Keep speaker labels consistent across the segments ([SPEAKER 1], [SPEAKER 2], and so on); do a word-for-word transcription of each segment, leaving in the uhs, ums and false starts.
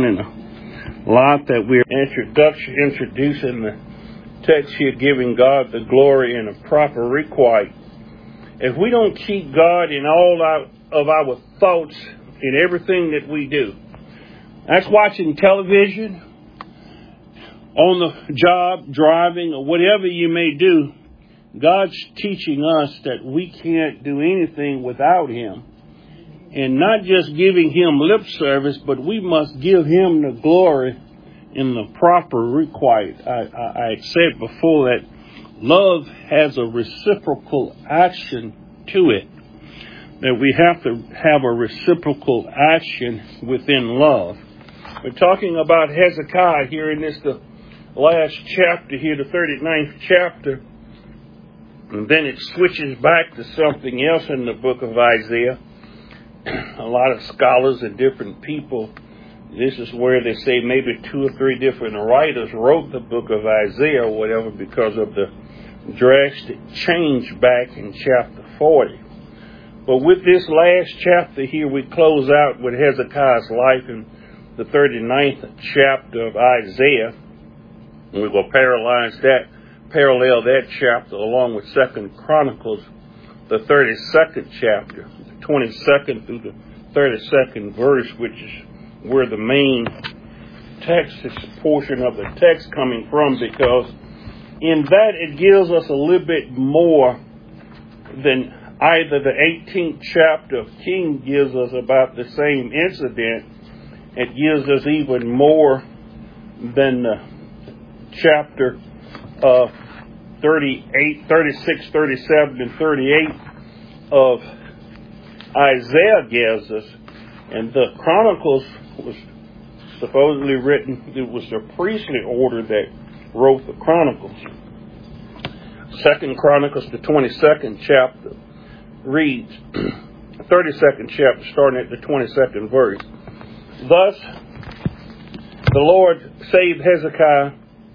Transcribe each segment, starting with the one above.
[SPEAKER 1] and a lot that we're introduction, introducing the text here, giving God the glory and a proper requite. If we don't keep God in all our, of our thoughts in everything that we do, that's watching television, on the job, driving, or whatever you may do, God's teaching us that we can't do anything without Him. And not just giving Him lip service, but we must give Him the glory in the proper requite. I, I, I said before that love has a reciprocal action to it. That we have to have a reciprocal action within love. We're talking about Hezekiah here in this the last chapter here, the thirty-ninth chapter. And then it switches back to something else in the book of Isaiah. A lot of scholars and different people, this is where they say maybe two or three different writers wrote the book of Isaiah or whatever because of the drastic change back in chapter forty. But with this last chapter here, we close out with Hezekiah's life in the thirty-ninth chapter of Isaiah. And we will parallel that, parallel that chapter along with Second Chronicles, the thirty-second chapter, the twenty-second through the thirty-second verse, which is where the main text, this portion of the text coming from, because in that it gives us a little bit more than either the eighteenth chapter of King gives us about the same incident. It gives us even more than the chapter uh, thirty-eight, thirty-six, thirty-seven, and thirty-eight of Isaiah gives us. And the Chronicles was supposedly written, it was the priestly order that wrote the Chronicles. Second Chronicles, the twenty-second chapter, reads, thirty-second chapter, starting at the twenty-second verse. Thus, the Lord saved Hezekiah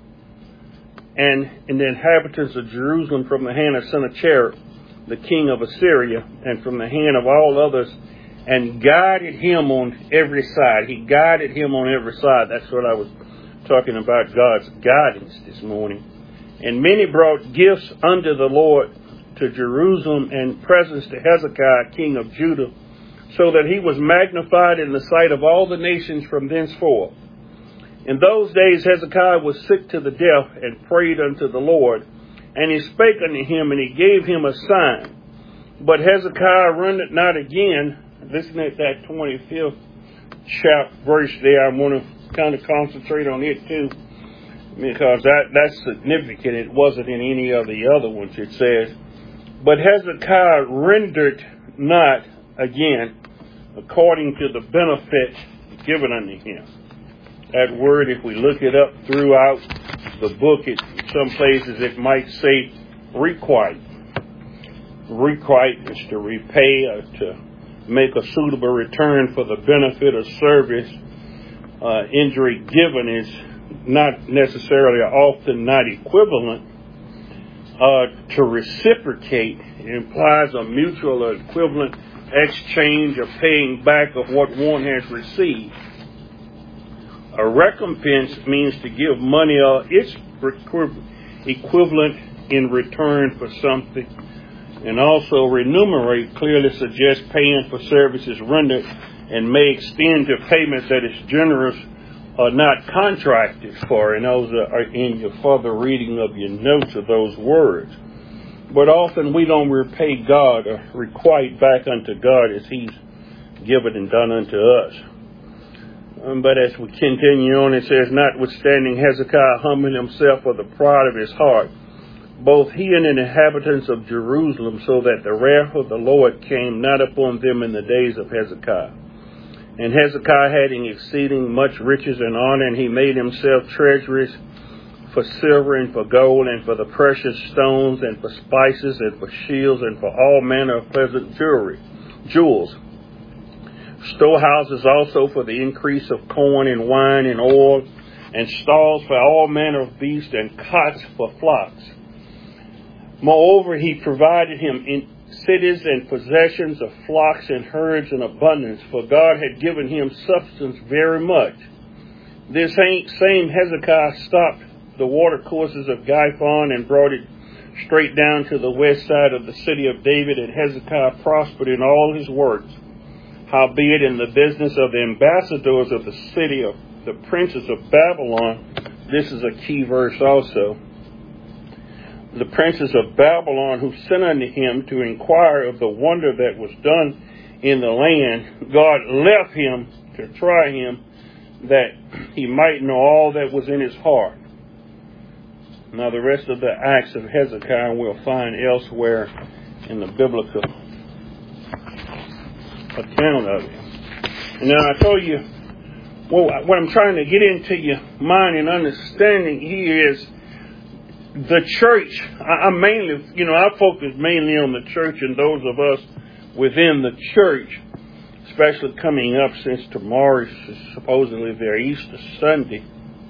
[SPEAKER 1] and, and the inhabitants of Jerusalem from the hand of Sennacherib, the king of Assyria, and from the hand of all others, and guided him on every side. He guided him on every side. That's what I was talking about, God's guidance this morning. And many brought gifts unto the Lord to Jerusalem and presents to Hezekiah, king of Judah, so that he was magnified in the sight of all the nations from thenceforth. In those days Hezekiah was sick to the death and prayed unto the Lord, and he spake unto him, and he gave him a sign. But Hezekiah rendered not again. Listen at that twenty-fifth chapter verse there. I want to kind of concentrate on it too, because that, that's significant. It wasn't in any of the other ones. It says, but Hezekiah rendered not again according to the benefit given unto him. That word, if we look it up throughout the book, it, some places it might say requite. Requite is to repay or to make a suitable return for the benefit of service. Uh, injury given is not necessarily often not equivalent. Uh, to reciprocate implies a mutual or equivalent exchange or paying back of what one has received. A recompense means to give money or its equivalent in return for something. And also remunerate clearly suggests paying for services rendered and may extend to payment that is generous or not contracted for. And those are in your further reading of your notes of those words. But often we don't repay God or requite back unto God as He's given and done unto us. Um, but as we continue on, it says, notwithstanding Hezekiah humbled himself for the pride of his heart, both he and the inhabitants of Jerusalem, so that the wrath of the Lord came not upon them in the days of Hezekiah. And Hezekiah had exceeding much riches and honor, and he made himself treasuries for silver and for gold and for the precious stones and for spices and for shields and for all manner of pleasant jewelry, jewels. Storehouses also for the increase of corn and wine and oil, and stalls for all manner of beasts, and cots for flocks. Moreover, he provided him in cities and possessions of flocks and herds in abundance, for God had given him substance very much. This same Hezekiah stopped the watercourses of Gihon and brought it straight down to the west side of the city of David, and Hezekiah prospered in all his works. Howbeit in the business of the ambassadors of the city of the princes of Babylon, this is a key verse also. The princes of Babylon who sent unto him to inquire of the wonder that was done in the land, God left him to try him, that he might know all that was in his heart. Now the rest of the acts of Hezekiah we'll find elsewhere in the biblical account of it. And now I told you, well, what I'm trying to get into your mind and understanding here is the church. I, I mainly, you know, I focus mainly on the church and those of us within the church, especially coming up since tomorrow is supposedly their Easter Sunday.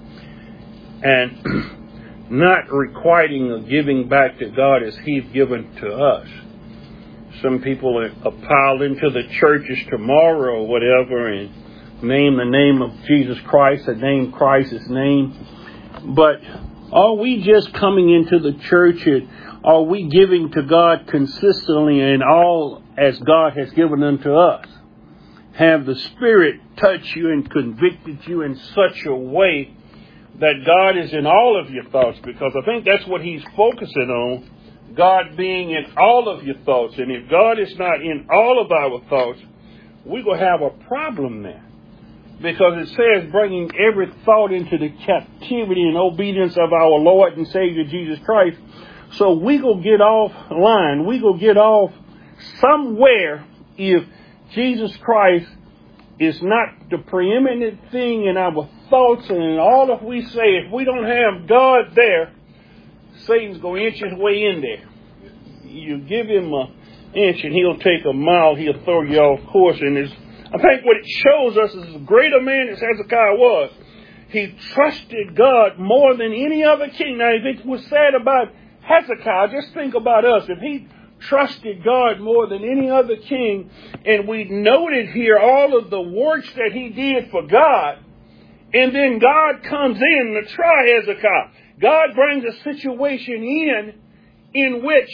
[SPEAKER 1] And not requiting or giving back to God as He's given to us. Some people are piled into the churches tomorrow or whatever and name the name of Jesus Christ, or name Christ's name. But are we just coming into the church, and are we giving to God consistently and all as God has given unto us? Have the Spirit touched you and convicted you in such a way that God is in all of your thoughts? Because I think that's what He's focusing on, God being in all of your thoughts. And if God is not in all of our thoughts, we're going to have a problem there. Because it says bringing every thought into the captivity and obedience of our Lord and Savior Jesus Christ. So we go get off line. We go get off somewhere if Jesus Christ is not the preeminent thing in our thoughts and in all of we say. If we don't have God there, Satan's going to inch his way in there. You give him an inch and he'll take a mile. He'll throw you off course. And it's, I think what it shows us is as great a man as Hezekiah was, he trusted God more than any other king. Now, if it was said about Hezekiah, just think about us. If he trusted God more than any other king, and we noted here all of the works that he did for God, and then God comes in to try Hezekiah. God brings a situation in in which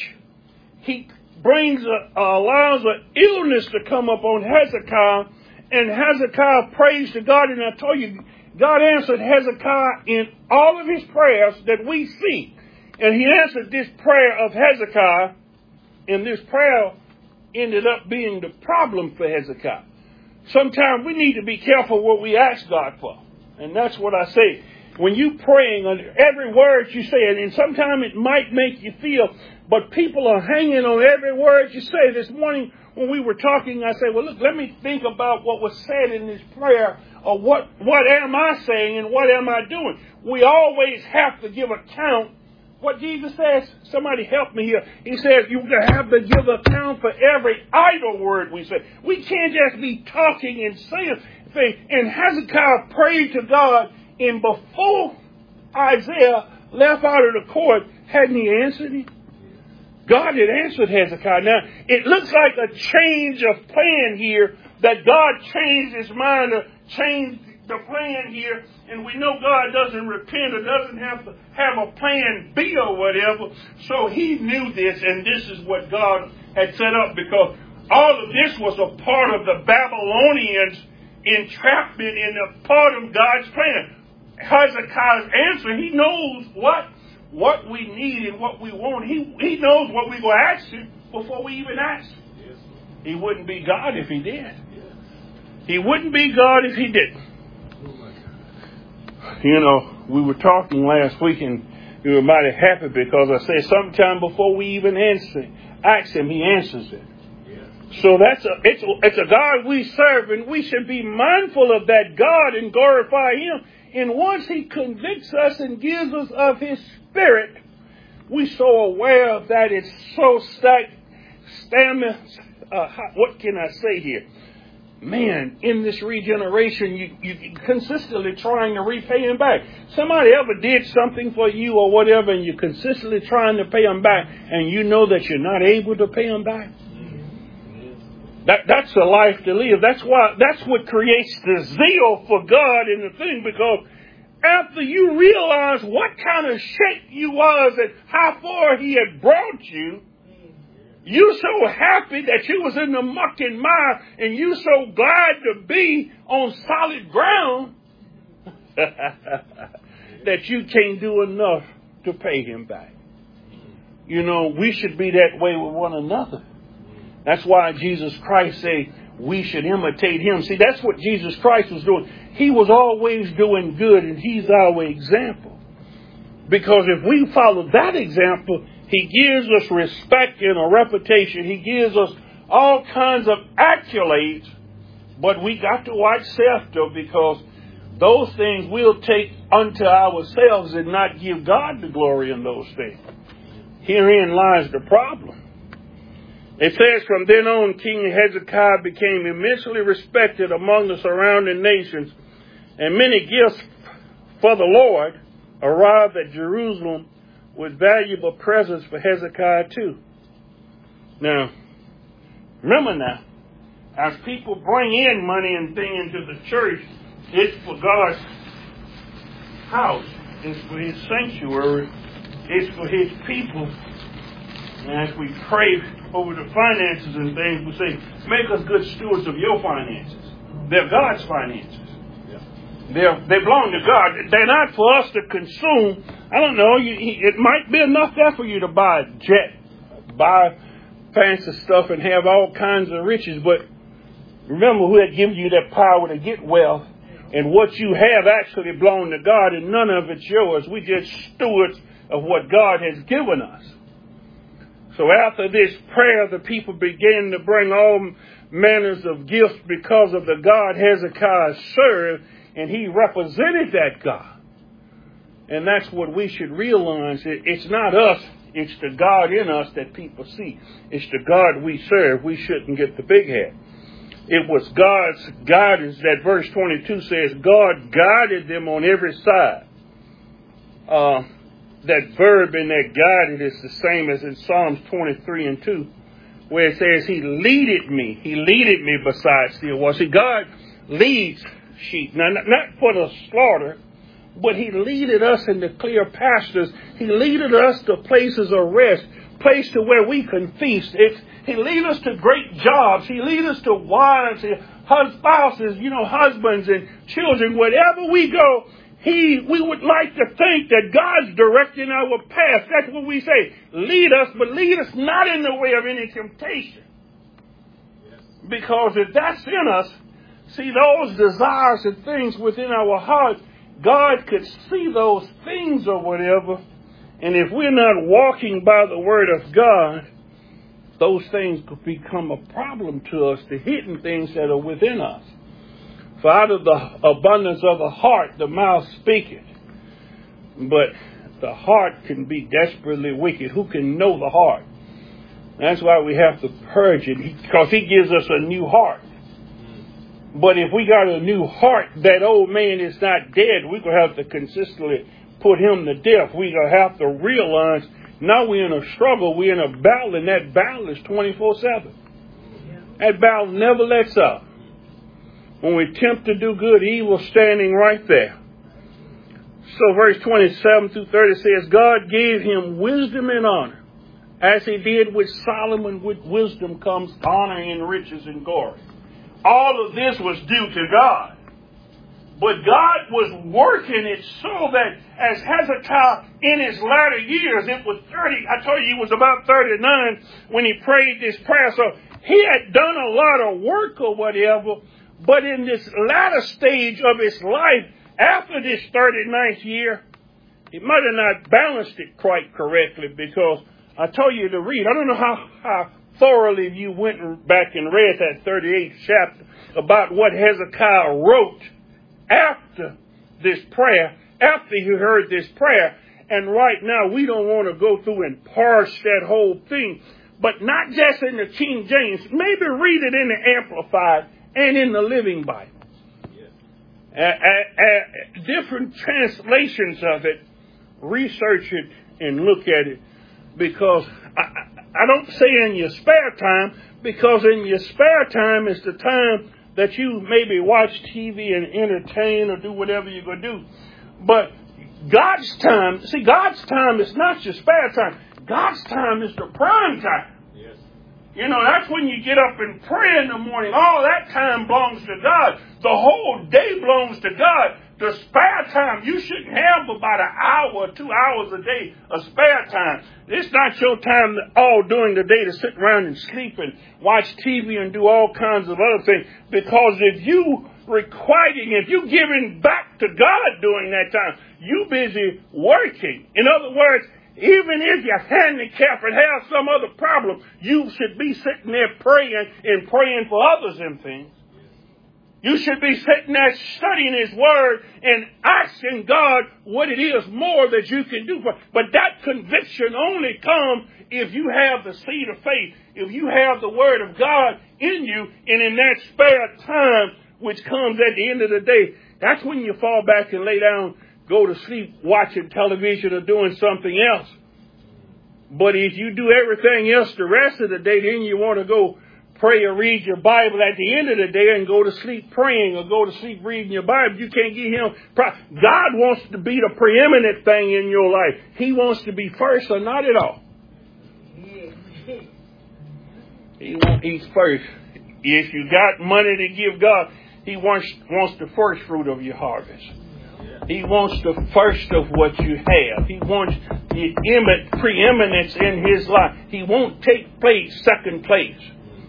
[SPEAKER 1] he brings a, uh, allows an illness to come up on Hezekiah, and Hezekiah prays to God. And I told you, God answered Hezekiah in all of his prayers that we see. And he answered this prayer of Hezekiah, and this prayer ended up being the problem for Hezekiah. Sometimes we need to be careful what we ask God for. And that's what I say. When you praying, every word you say, and sometimes it might make you feel, but people are hanging on every word you say. This morning when we were talking, I said, well, look, let me think about what was said in this prayer, or what, what am I saying and what am I doing? We always have to give account. What Jesus says, somebody help me here. He says you have to give account for every idle word we say. We can't just be talking and saying things. And Hezekiah prayed to God, and before Isaiah left out of the court, hadn't he answered him? God had answered Hezekiah. Now, it looks like a change of plan here, that God changed his mind or changed the plan here. And we know God doesn't repent or doesn't have to have a plan B or whatever. So he knew this, and this is what God had set up, because all of this was a part of the Babylonians' entrapment and a part of God's plan. Hezekiah's answer, he knows what what we need and what we want. He he knows what we're going to ask him before we even ask him. Yes. He wouldn't be God if he did. Yes. He wouldn't be God if he didn't. You know, we were talking last week, and we were mighty happy because I said sometime before we even answer, ask him, he answers it. Yeah. So that's a it's, a it's a God we serve, and we should be mindful of that God and glorify him. And once he convicts us and gives us of his Spirit, we're so aware of that. It's so stacked. Stamina. Uh, what can I say here? Man, in this regeneration, you, you consistently trying to repay him back. Somebody ever did something for you or whatever, and you're consistently trying to pay them back, and you know that you're not able to pay them back? That, that's a life to live. That's why, that's what creates the zeal for God in the thing, because after you realize what kind of shape you was and how far he had brought you, you so happy that you was in the muck and mire, and you so glad to be on solid ground that you can't do enough to pay him back. You know, we should be that way with one another. That's why Jesus Christ said we should imitate him. See, that's what Jesus Christ was doing. He was always doing good, and he's our example. Because if we follow that example, he gives us respect and a reputation. He gives us all kinds of accolades. But we got to watch self, though, because those things we'll take unto ourselves and not give God the glory in those things. Herein lies the problem. It says, from then on, King Hezekiah became immensely respected among the surrounding nations, and many gifts for the Lord arrived at Jerusalem with valuable presents for Hezekiah too. Now, remember now, as people bring in money and things into the church, it's for God's house. It's for his sanctuary. It's for his people. And as we pray over the finances and things, we say, make us good stewards of your finances. They're God's finances. Yeah. They're, they belong to God. They're not for us to consume. I don't know. You, it might be enough there for you to buy a jet, buy fancy stuff, and have all kinds of riches. But remember who had given you that power to get wealth. And what you have actually belongs to God, and none of it's yours. We just stewards of what God has given us. So after this prayer, the people began to bring all manners of gifts because of the God Hezekiah served, and he represented that God. And that's what we should realize. It's not us, it's the God in us that people see. It's the God we serve. We shouldn't get the big head. It was God's guidance that verse twenty-two says, God guided them on every side. Uh, That verb in that guided is the same as in Psalms twenty-three and two, where it says, he leaded me. He leaded me beside still waters. See, God leads sheep. Now, not for the slaughter, but he leaded us into clear pastures. He leaded us to places of rest, place to where we can feast. It's, he lead us to great jobs. He lead us to wives, spouses, you know, husbands and children. Wherever we go, He, we would like to think that God's directing our path. That's what we say. Lead us, but lead us not in the way of any temptation. Yes. Because if that's in us, see those desires and things within our heart, God could see those things or whatever. And if we're not walking by the word of God, those things could become a problem to us, the hidden things that are within us. For out of the abundance of the heart, the mouth speaketh. But the heart can be desperately wicked. Who can know the heart? That's why we have to purge it, because he gives us a new heart. But if we got a new heart, that old man is not dead. We're going to have to consistently put him to death. We're going to have to realize now we're in a struggle. We're in a battle, and that battle is twenty-four seven. That battle never lets up. When we attempt to do good, evil standing right there. So verse twenty-seven through thirty says, God gave him wisdom and honor. As he did with Solomon, with wisdom comes honor and riches and glory. All of this was due to God. But God was working it so that as Hezekiah in his latter years, it was thirty, I told you he was about thirty-nine when he prayed this prayer. So he had done a lot of work or whatever. But in this latter stage of his life, after this thirty-ninth year, he might have not balanced it quite correctly, because I told you to read. I don't know how, how thoroughly you went back and read that thirty-eighth chapter about what Hezekiah wrote after this prayer, after he heard this prayer. And right now, we don't want to go through and parse that whole thing, but not just in the King James. Maybe read it in the Amplified and in the Living Bible. Yes. Uh, uh, uh, different translations of it, research it and look at it, because I, I don't say in your spare time, Because in your spare time is the time that you maybe watch T V and entertain or do whatever you're going to do. But God's time, see, God's time is not your spare time. God's time is the prime time. Yes. You know, that's when you get up and pray in the morning. All that time belongs to God. The whole day belongs to God. The spare time, you shouldn't have about an hour or two hours a day of spare time. It's not your time all during the day to sit around and sleep and watch T V and do all kinds of other things. Because if you requiting, if you giving back to God during that time, you busy working. In other words, even if you're handicapped and have some other problem, you should be sitting there praying and praying for others and things. You should be sitting there studying His Word and asking God what it is more that you can do. For. But that conviction only comes if you have the seed of faith, if you have the Word of God in you, and in that spare time, which comes at the end of the day, that's when you fall back and lay down, go to sleep, watching television or doing something else. But if you do everything else the rest of the day, then you want to go pray or read your Bible at the end of the day and go to sleep praying or go to sleep reading your Bible. You can't get Him. God wants to be the preeminent thing in your life. He wants to be first or not at all. He wants, he's first. If you got money to give God, He wants, wants the first fruit of your harvest. He wants the first of what you have. He wants the preeminence in His life. He won't take place, second place.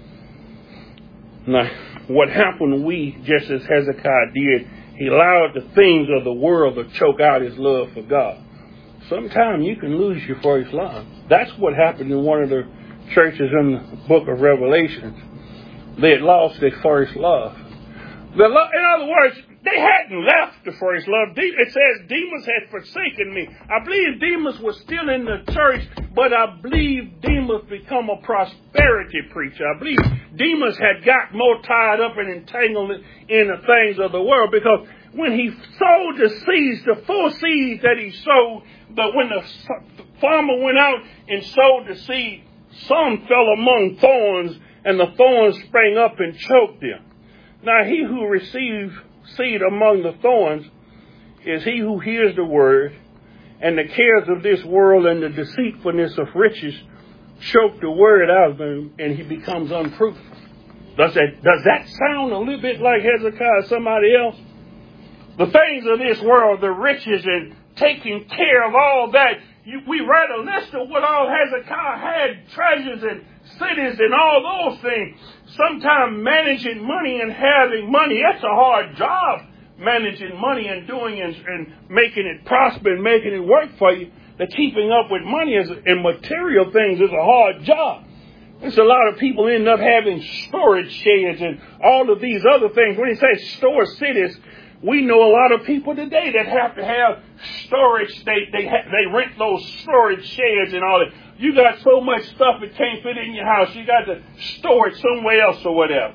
[SPEAKER 1] Now, what happened, we, just as Hezekiah did, he allowed the things of the world to choke out his love for God. Sometimes you can lose your first love. That's what happened in one of the churches in the book of Revelations. They had lost their first love. The lo- in other words, they hadn't left the first love. It says Demas had forsaken me. I believe Demas was still in the church, but I believe Demas become a prosperity preacher. I believe Demas had got more tied up and entangled in the things of the world, because when he sowed the seeds, the full seeds that he sowed, but when the farmer went out and sowed the seed, some fell among thorns, and the thorns sprang up and choked them. Now he who received seed among the thorns is he who hears the word, and the cares of this world and the deceitfulness of riches choke the word out of him, and he becomes unfruitful. Does that, does that sound a little bit like Hezekiah, somebody else? The things of this world, the riches and taking care of all that. You, we read a list of what all Hezekiah had, treasures and cities and all those things. Sometimes managing money and having money, that's a hard job. Managing money and doing and, and making it prosper and making it work for you. The keeping up with money is, and material things is a hard job. There's a lot of people end up having storage sheds and all of these other things. When you say store cities, we know a lot of people today that have to have storage. They they ha- they rent those storage sheds and all that. You got so much stuff it can't fit in your house. You got to store it somewhere else or whatever.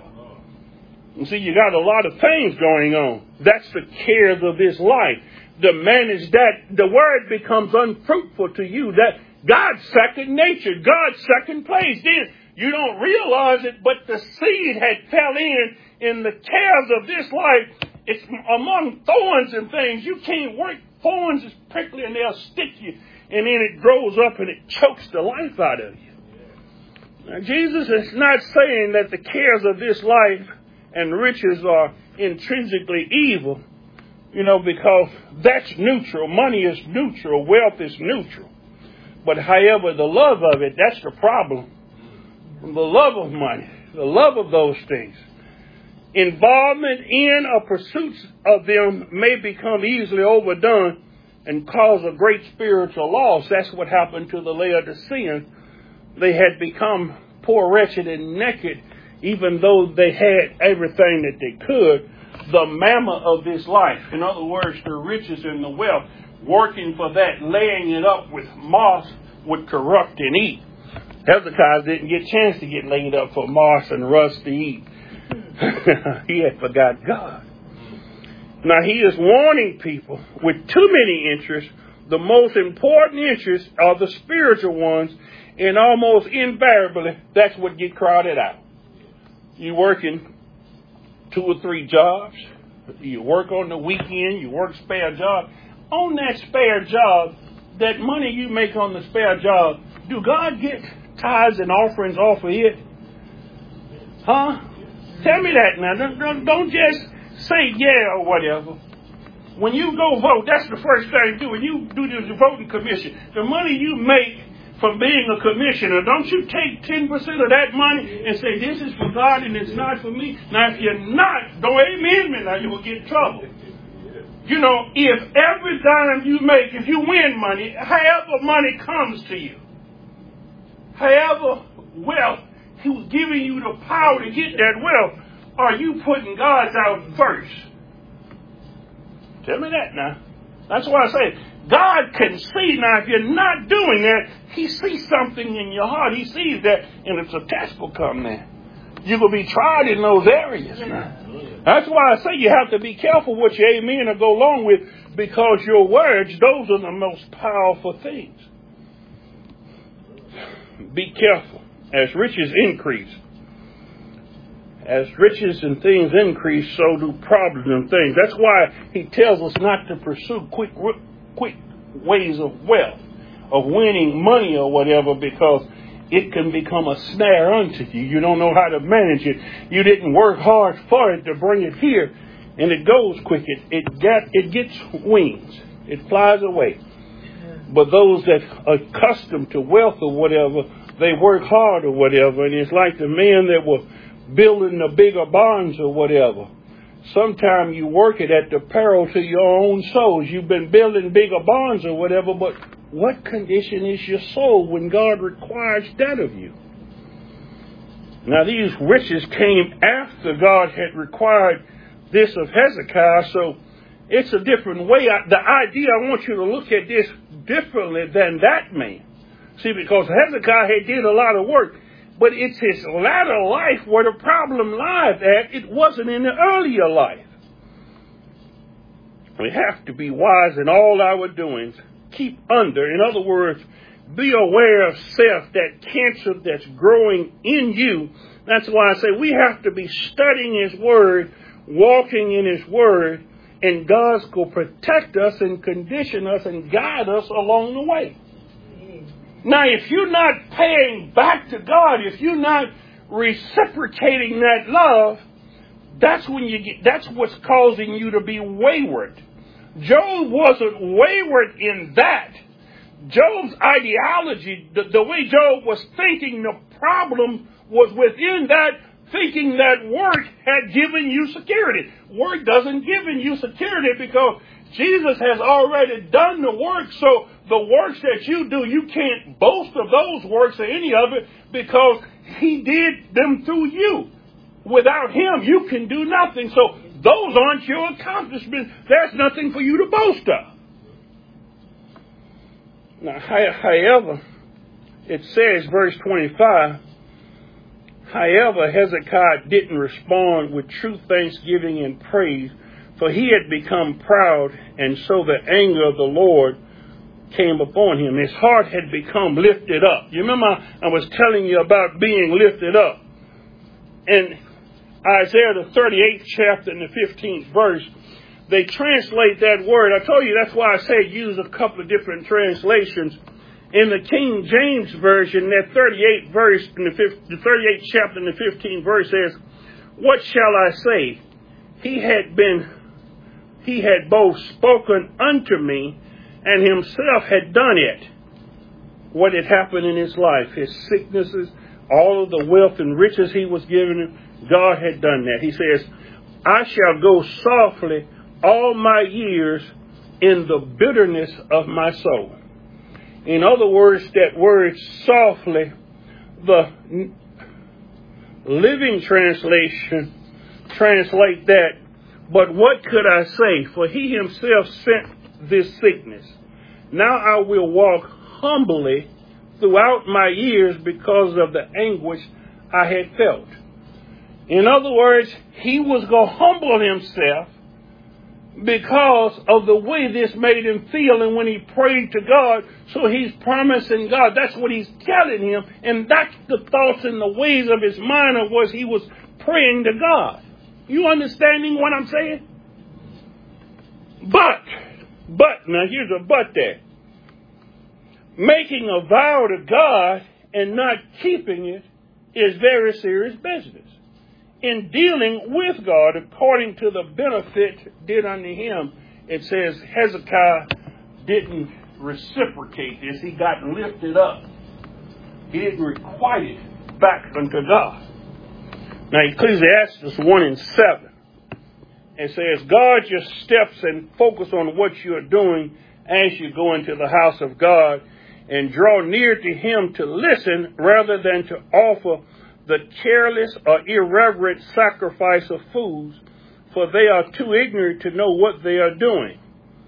[SPEAKER 1] You see, you got a lot of things going on. That's the cares of this life. To manage that, the word becomes unfruitful to you. That God's second nature, God's second place. Then you don't realize it, but the seed had fell in in the cares of this life. It's among thorns and things. You can't work. Thorns is prickly and they'll stick you. And then it grows up and it chokes the life out of you. Now, Jesus is not saying that the cares of this life and riches are intrinsically evil, you know, because that's neutral. Money is neutral. Wealth is neutral. But however, the love of it, that's the problem. The love of money, the love of those things. Involvement in or pursuits of them may become easily overdone and cause a great spiritual loss. That's what happened to the Laodiceans. They had become poor, wretched, and naked, even though they had everything that they could. The mammon of this life, in other words, the riches and the wealth, working for that, laying it up with moss, would corrupt and eat. Hezekiah didn't get a chance to get laid up for moss and rust to eat. He had forgot God. Now he is warning people with too many interests. The most important interests are the spiritual ones, and almost invariably that's what get crowded out. You're working two or three jobs. You work on the weekend. You work spare job. On that spare job, that money you make on the spare job, do God get tithes and offerings off of it? Huh? Tell me that now. Don't, don't, don't just say yeah or whatever. When you go vote, that's the first thing you do. When you do the voting commission, the money you make from being a commissioner, don't you take ten percent of that money and say, this is for God and it's not for me? Now, if you're not, don't amen me now, you will get in trouble. You know, if every dime you make, if you win money, however money comes to you, however wealth, He was giving you the power to get that wealth, are you putting God's out first? Tell me that now. That's why I say, God can see now. If you're not doing that, He sees something in your heart. He sees that, and it's a test will come there. You're going to be tried in those areas now. That's why I say you have to be careful what you amen or go along with, because your words, those are the most powerful things. Be careful. As riches increase, as riches and things increase, so do problems and things. That's why He tells us not to pursue quick, quick ways of wealth, of winning money or whatever, because it can become a snare unto you. You don't know how to manage it. You didn't work hard for it to bring it here, and it goes quick. It it got it gets wings. It flies away. But those that are accustomed to wealth or whatever, they work hard or whatever, and it's like the men that were building the bigger barns or whatever. Sometimes you work it at the peril to your own souls. You've been building bigger barns or whatever, but what condition is your soul when God requires that of you? Now, these riches came after God had required this of Hezekiah, so it's a different way. The idea, I want you to look at this differently than that man. See, because Hezekiah had did a lot of work, but it's his latter life where the problem lies at. It wasn't in the earlier life. We have to be wise in all our doings. Keep under. In other words, be aware of self, that cancer that's growing in you. That's why I say we have to be studying His Word, walking in His Word, and God's going to protect us and condition us and guide us along the way. Now, if you're not paying back to God, if you're not reciprocating that love, that's when you get, that's what's causing you to be wayward. Job wasn't wayward in that. Job's ideology, the, the way Job was thinking, the problem was within that, thinking that work had given you security. Work doesn't give you security because Jesus has already done the work, so the works that you do, you can't boast of those works or any of it because He did them through you. Without Him, you can do nothing. So those aren't your accomplishments. There's nothing for you to boast of. Now, however, it says, verse twenty-five, however, Hezekiah didn't respond with true thanksgiving and praise, for he had become proud, and so the anger of the Lord came upon him. His heart had become lifted up. You remember I was telling you about being lifted up. In Isaiah the thirty-eighth chapter and the fifteenth verse, they translate that word. I told you that's why I said use a couple of different translations. In the King James Version, that thirty-eighth verse, in the, fifth, the thirty-eighth chapter and the fifteenth verse says, "What shall I say? He had been, he had both spoken unto me, and himself had done it." What had happened in his life, his sicknesses, all of the wealth and riches he was given him, God had done that. He says, "I shall go softly all my years in the bitterness of my soul." In other words, that word softly, the Living Translation translate that, "But what could I say? For he himself sent this sickness. Now I will walk humbly throughout my years because of the anguish I had felt." In other words, he was going to humble himself because of the way this made him feel. And when he prayed to God, so he's promising God, that's what he's telling him. And that's the thoughts and the ways of his mind of what he was praying to God. You understanding what I'm saying? But, but, now here's a but there. Making a vow to God and not keeping it is very serious business. In dealing with God according to the benefit did unto him, it says Hezekiah didn't reciprocate this. He got lifted up. He didn't requite it back unto God. Now Ecclesiastes one and seven, it says, guard your steps and focus on what you're doing as you go into the house of God, and draw near to him to listen rather than to offer the careless or irreverent sacrifice of fools, for they are too ignorant to know what they are doing.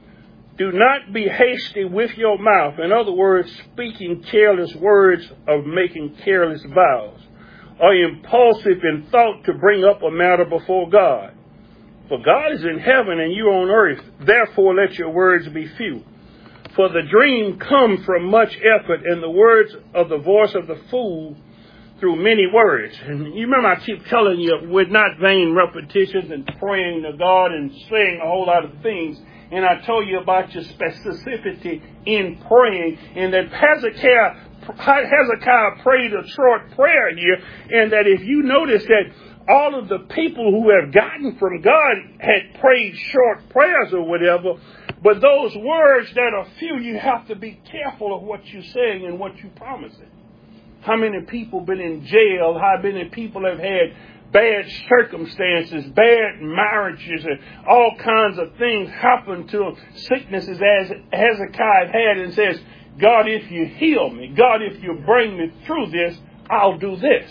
[SPEAKER 1] Do not be hasty with your mouth. In other words, speaking careless words of making careless vows, or impulsive in thought to bring up a matter before God. For God is in heaven and you on earth. Therefore let your words be few. For the dream comes from much effort, and the words of the voice of the fool through many words. And you remember I keep telling you, with not vain repetitions and praying to God and saying a whole lot of things. And I told you about your specificity in praying, and that Hezekiah, Hezekiah prayed a short prayer here, and that if you notice that all of the people who have gotten from God had prayed short prayers or whatever, but those words that are few, you have to be careful of what you're saying and what you're promising. How many people been in jail? How many people have had bad circumstances, bad marriages, and all kinds of things happen to them, sicknesses as Hezekiah had, and says, God, if you heal me, God, if you bring me through this, I'll do this.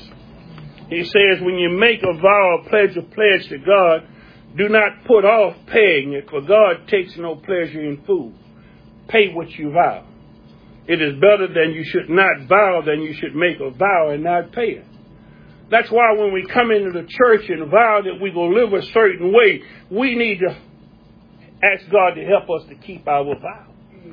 [SPEAKER 1] He says, when you make a vow or pledge a pledge to God, do not put off paying it, for God takes no pleasure in food. Pay what you vow. It is better than you should not vow than you should make a vow and not pay it. That's why when we come into the church and vow that we're going to live a certain way, we need to ask God to help us to keep our vow.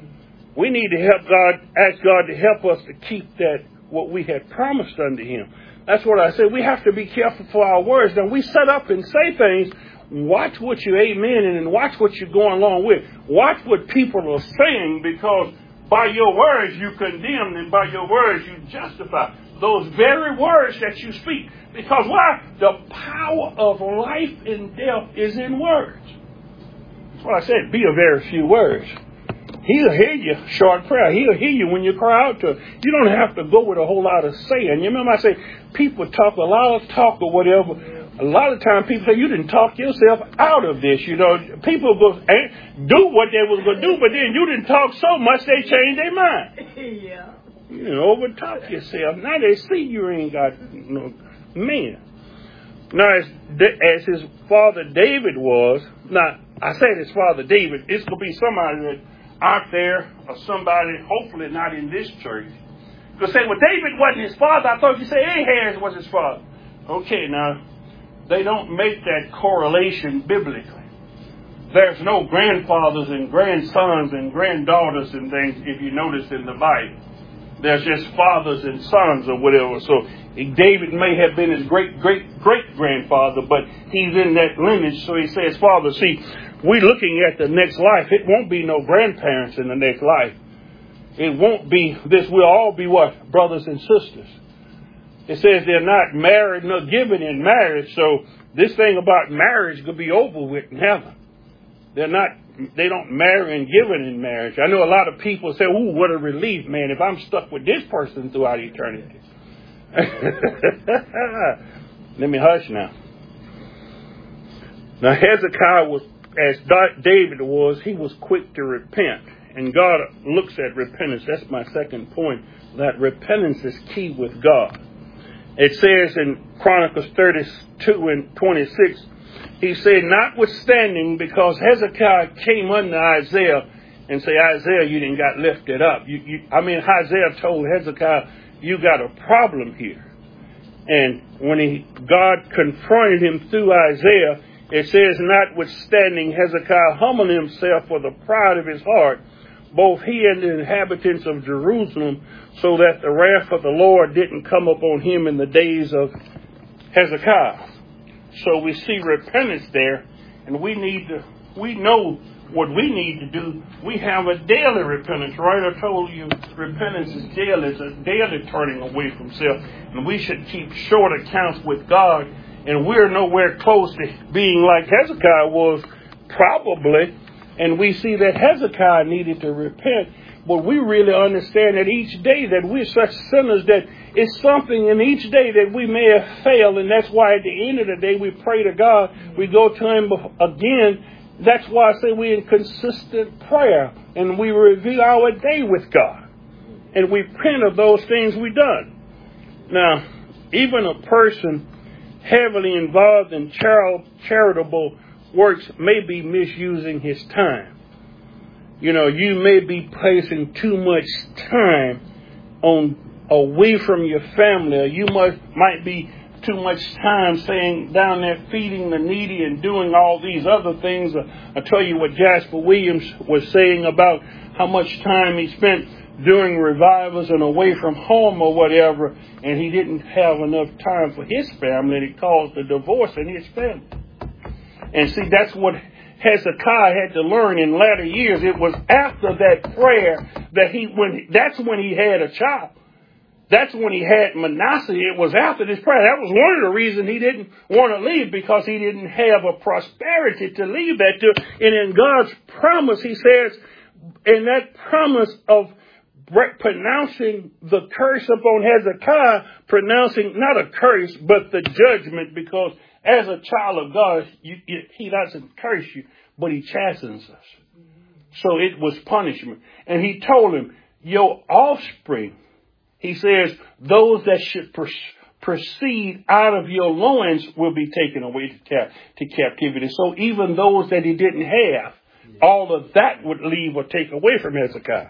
[SPEAKER 1] We need to help God, ask God to help us to keep that, what we had promised unto him. That's what I said. We have to be careful for our words. Now, we set up and say things. Watch what you're amen and watch what you're going along with. Watch what people are saying, because by your words you condemn and by your words you justify. Those very words that you speak. Because why? The power of life and death is in words. That's what I said. Be a very few words. He'll hear you, short prayer. He'll hear you when you cry out to him. You don't have to go with a whole lot of saying. You remember I say, people talk a lot of talk or whatever. A lot of times people say, you didn't talk yourself out of this. You know, people go do what they was going to do, but then you didn't talk so much they changed their mind. Yeah. You didn't over-talk yourself. Now they see you ain't got no man. Now, as, as his father David was, now, I said his father David, it's going to be somebody that out there or somebody, hopefully not in this church. Because say, well, David wasn't his father. I thought you said Ahaz was his father. Okay, now, they don't make that correlation biblically. There's no grandfathers and grandsons and granddaughters and things, if you notice in the Bible. There's just fathers and sons or whatever. So David may have been his great, great, great grandfather, but he's in that lineage. So he says, Father, see, we're looking at the next life. It won't be no grandparents in the next life. It won't be this. We'll all be what? Brothers and sisters. It says they're not married nor given in marriage. So this thing about marriage could be over with in heaven. They're not, they don't marry and given in marriage. I know a lot of people say, ooh, what a relief, man, if I'm stuck with this person throughout eternity. Let me hush now. Now Hezekiah was, as David was, he was quick to repent. And God looks at repentance. That's my second point, that repentance is key with God. It says in Chronicles thirty-two and twenty-six, he said, notwithstanding, because Hezekiah came unto Isaiah and say, Isaiah, you didn't got lifted up. You, you, I mean, Isaiah told Hezekiah, you got a problem here. And when he, God confronted him through Isaiah, it says, notwithstanding, Hezekiah humbled himself for the pride of his heart, both he and the inhabitants of Jerusalem, so that the wrath of the Lord didn't come upon him in the days of Hezekiah. So we see repentance there, and we need to, we know what we need to do. We have a daily repentance, right? I told you repentance is daily. It's a daily turning away from self. And we should keep short accounts with God. And we're nowhere close to being like Hezekiah was, probably. And we see that Hezekiah needed to repent. But we really understand that each day that we're such sinners that it's something in each day that we may have failed. And that's why at the end of the day we pray to God. We go to Him again. That's why I say we're in consistent prayer. And we review our day with God. And we repent of those things we've done. Now, even a person heavily involved in char- charitable works may be misusing his time. You know, you may be placing too much time on away from your family. Or you must, might be too much time staying down there feeding the needy and doing all these other things. I tell you what Jasper Williams was saying about how much time he spent during revivals and away from home or whatever, and he didn't have enough time for his family, and it caused a divorce in his family. And see, that's what Hezekiah had to learn in latter years. It was after that prayer that he, when that's when he had a child. That's when he had Manasseh. It was after this prayer. That was one of the reasons he didn't want to leave, because he didn't have a prosperity to leave that to. And in God's promise, he says, in that promise of pronouncing the curse upon Hezekiah, pronouncing not a curse, but the judgment, because as a child of God, you, you, he doesn't curse you, but he chastens us. So it was punishment. And he told him, your offspring, he says, those that should pr- proceed out of your loins will be taken away to, cap- to captivity. So even those that he didn't have, all of that would leave or take away from Hezekiah.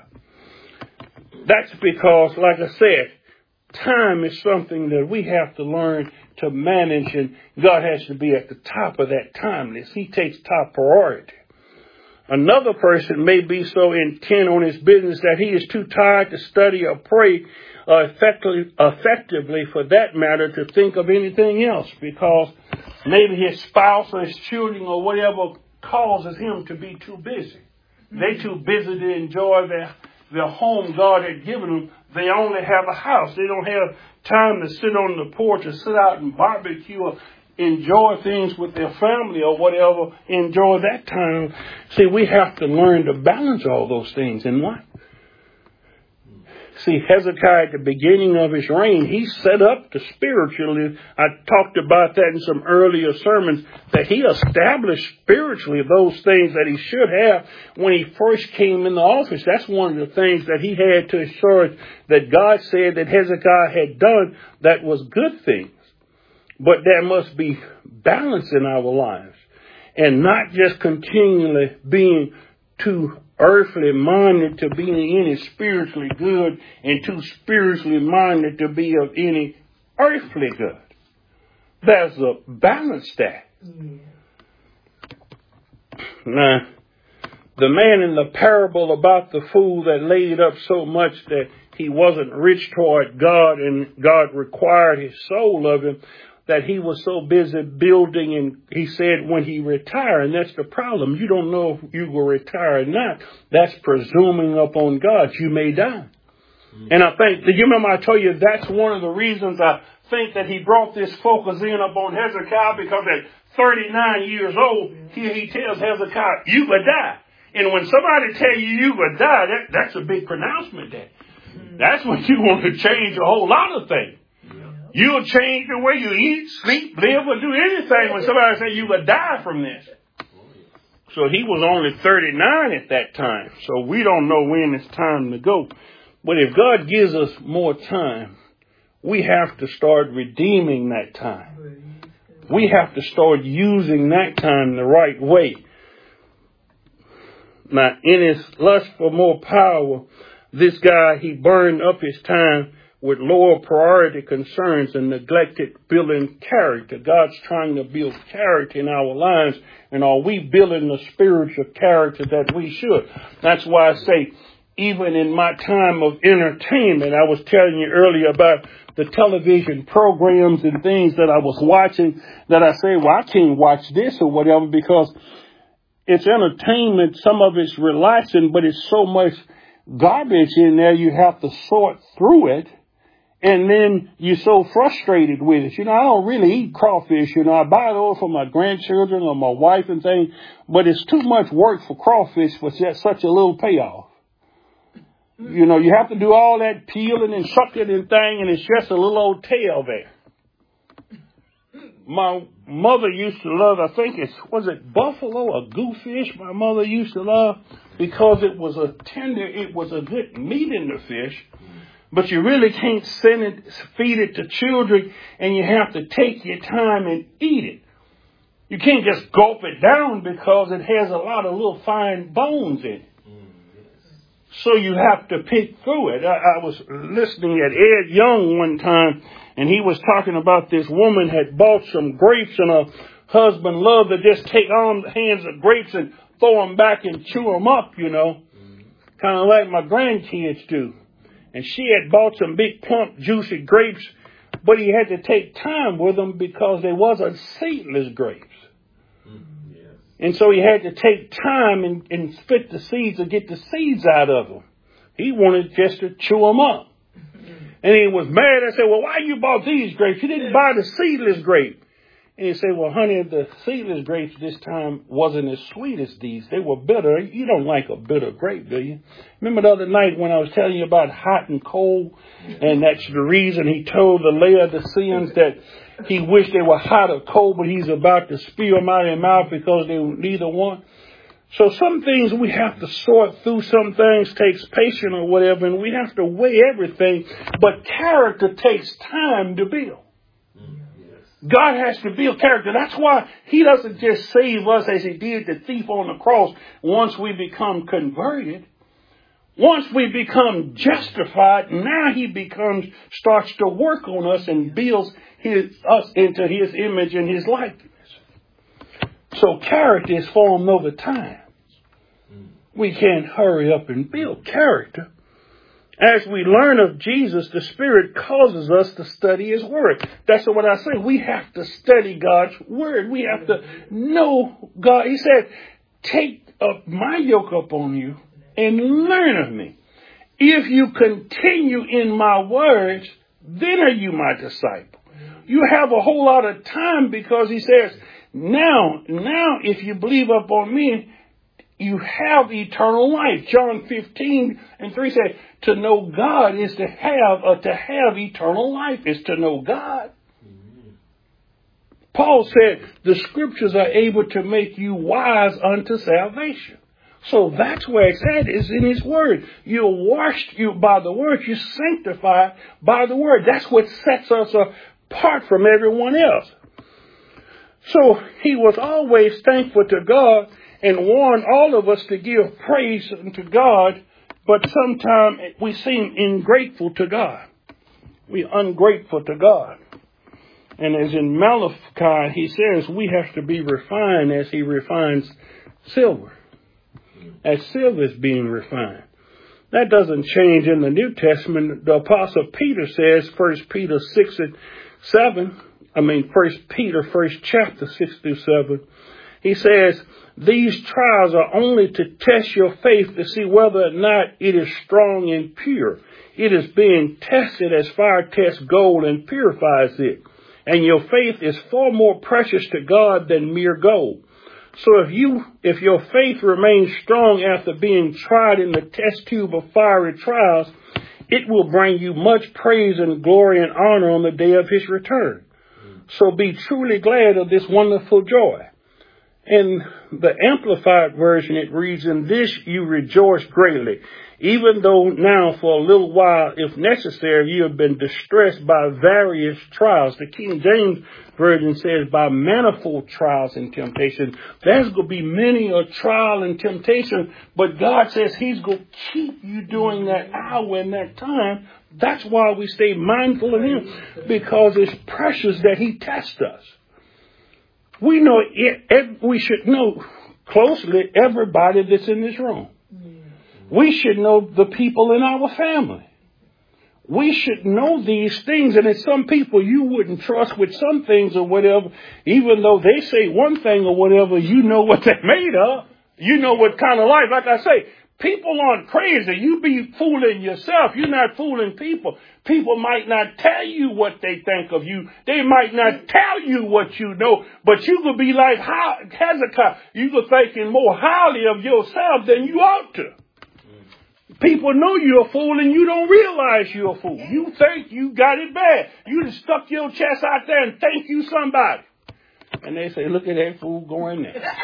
[SPEAKER 1] That's because, like I said, time is something that we have to learn to manage, and God has to be at the top of that time list. He takes top priority. Another person may be so intent on his business that he is too tired to study or pray uh, effectively, effectively, for that matter, to think of anything else, because maybe his spouse or his children or whatever causes him to be too busy. They're too busy to enjoy their their home God had given them. They only have a house. They don't have time to sit on the porch or sit out and barbecue or enjoy things with their family or whatever. Enjoy that time. See, we have to learn to balance all those things in life. See, Hezekiah, at the beginning of his reign, he set up the spiritually. I talked about that in some earlier sermons, that he established spiritually those things that he should have when he first came in the office. That's one of the things that he had to assure that God said that Hezekiah had done that was good things. But there must be balance in our lives, and not just continually being too earthly minded to be any spiritually good, and too spiritually minded to be of any earthly good. There's a balance there. Yeah. Now, the man in the parable about the fool that laid up so much that he wasn't rich toward God, and God required his soul of him, that he was so busy building, and he said when he retired, and that's the problem. You don't know if you will retire or not. That's presuming upon God. You may die. Mm-hmm. And I think, do you remember I told you that's one of the reasons I think that he brought this focus in upon Hezekiah, because at thirty-nine years old, here he tells Hezekiah, you will die. And when somebody tell you you will die, that, that's a big pronouncement there. Mm-hmm. That's when you want to change a whole lot of things. You'll change the way you eat, sleep, live, or do anything when somebody says you will die from this. So he was only thirty-nine at that time. So we don't know when it's time to go. But if God gives us more time, we have to start redeeming that time. We have to start using that time the right way. Now, in his lust for more power, this guy, he burned up his time with lower priority concerns and neglected building character. God's trying to build character in our lives, and are we building the spiritual character that we should? That's why I say even in my time of entertainment. I was telling you earlier about the television programs and things that I was watching that I say, well, I can't watch this or whatever because it's entertainment. Some of it's relaxing, but it's so much garbage in there. You have to sort through it. And then you're so frustrated with it. You know, I don't really eat crawfish. You know, I buy those for my grandchildren or my wife and things. But it's too much work for crawfish for just such a little payoff. You know, you have to do all that peeling and sucking and thing, and it's just a little old tail there. My mother used to love, I think it's, was it buffalo or goosefish my mother used to love because it was a tender, it was a good meat in the fish. But you really can't send it, feed it to children, and you have to take your time and eat it. You can't just gulp it down because it has a lot of little fine bones in it. So you have to pick through it. I, I was listening at Ed Young one time, and he was talking about this woman had bought some grapes, and her husband loved to just take on hands of grapes and throw them back and chew them up, you know, kind of like my grandkids do. And she had bought some big, plump, juicy grapes, but he had to take time with them because they wasn't seedless grapes. Mm, yes. And so he had to take time and, and split the seeds to get the seeds out of them. He wanted just to chew them up. And he was mad. I said, well, why you bought these grapes? You didn't buy the seedless grape. And he said, well, honey, the seedless grapes this time wasn't as sweet as these. They were bitter. You don't like a bitter grape, do you? Remember the other night when I was telling you about hot and cold? And that's the reason he told the Laodiceans that he wished they were hot or cold, but he's about to spew them out of their mouth because they were neither one. So some things we have to sort through. Some things takes patience or whatever, and we have to weigh everything. But character takes time to build. God has to build character. That's why he doesn't just save us as he did the thief on the cross once we become converted. Once we become justified, now he becomes, starts to work on us and builds his, us into his image and his likeness. So character is formed over time. We can't hurry up and build character. As we learn of Jesus, the Spirit causes us to study his word. That's what I say. We have to study God's word. We have to know God. He said, take up my yoke upon you and learn of me. If you continue in my words, then are you my disciple. You have a whole lot of time because he says, now, now if you believe upon me, you have eternal life. John fifteen and three said, to know God is to have, uh, to have eternal life is to know God. Mm-hmm. Paul said, the scriptures are able to make you wise unto salvation. So that's where it's at, is in his word. You're washed you by the word. You're sanctified by the word. That's what sets us apart from everyone else. So he was always thankful to God and warned all of us to give praise unto God, but sometimes we seem ungrateful to God. We're ungrateful to God. And as in Malachi, he says we have to be refined as he refines silver, as silver is being refined. That doesn't change in the New Testament. The Apostle Peter says, First Peter six and seven, I mean First Peter, first chapter, six through seven, he says, these trials are only to test your faith to see whether or not it is strong and pure. It is being tested as fire tests gold and purifies it. And your faith is far more precious to God than mere gold. So if you, if your faith remains strong after being tried in the test tube of fiery trials, it will bring you much praise and glory and honor on the day of his return. So be truly glad of this wonderful joy. In the Amplified Version, it reads, in this you rejoice greatly, even though now for a little while, if necessary, you have been distressed by various trials. The King James Version says by manifold trials and temptation. There's going to be many a trial and temptation, but God says he's going to keep you during that hour and that time. That's why we stay mindful of him, because it's precious that he tests us. We know it, we should know closely everybody that's in this room. We should know the people in our family. We should know these things. And it's some people you wouldn't trust with some things or whatever. Even though they say one thing or whatever, you know what they're made of. You know what kind of life. Like I say, people aren't crazy. You be fooling yourself. You're not fooling people. People might not tell you what they think of you. They might not tell you what you know. But you could be like Hezekiah. You could thinking more highly of yourself than you ought to. People know you're a fool and you don't realize you're a fool. You think you got it bad. You just stuck your chest out there and think you somebody. And they say, look at that fool going there.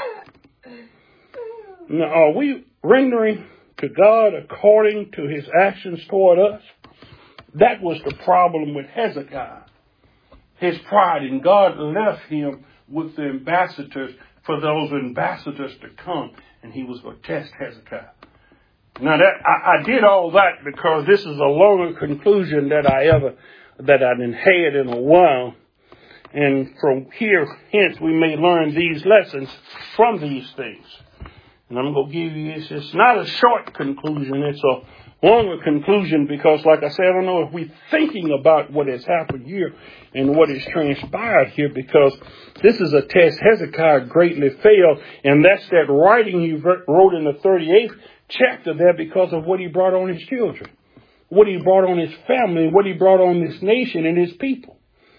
[SPEAKER 1] Now, are we rendering to God according to his actions toward us? That was the problem with Hezekiah. His pride, and God left him with the ambassadors for those ambassadors to come, and he was going to test Hezekiah. Now that I, I did all that because this is a longer conclusion that I ever that I didn't had in a while, and from here hence we may learn these lessons from these things. And I'm going to give you this. It's not a short conclusion; it's a longer conclusion because, like I said, I don't know if we're thinking about what has happened here and what has transpired here, because this is a test Hezekiah greatly failed, and that's that writing he wrote in the thirty-eighth chapter there because of what he brought on his children, what he brought on his family, what he brought on this nation and his people.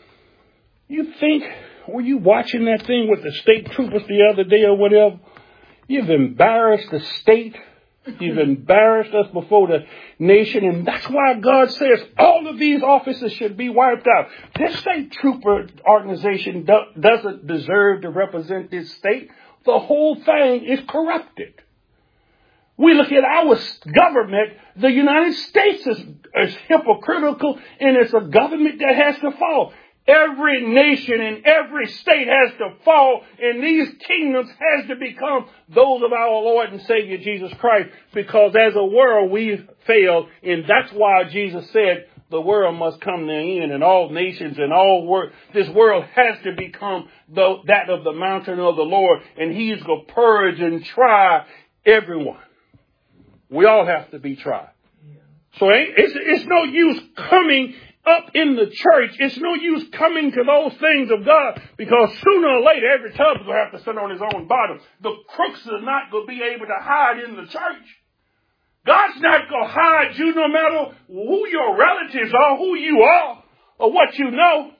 [SPEAKER 1] You think, were you watching that thing with the state troopers the other day or whatever? You've embarrassed the state. You've embarrassed us before the nation. And that's why God says all of these officers should be wiped out. This state trooper organization do- doesn't deserve to represent this state. The whole thing is corrupted. We look at our government, the United States is, is hypocritical, and it's a government that has to fall. Every nation and every state has to fall, and these kingdoms has to become those of our Lord and Savior Jesus Christ, because as a world we've failed, and that's why Jesus said the world must come to an end, and all nations and all world, this world has to become the, that of the mountain of the Lord, and he's going to purge and try everyone. We all have to be tried. So it's, it's no use coming up in the church. It's no use coming to those things of God, because sooner or later every tub will have to sit on his own bottom. The crooks are not going to be able to hide in the church. God's not going to hide you no matter who your relatives are, who you are, or what you know.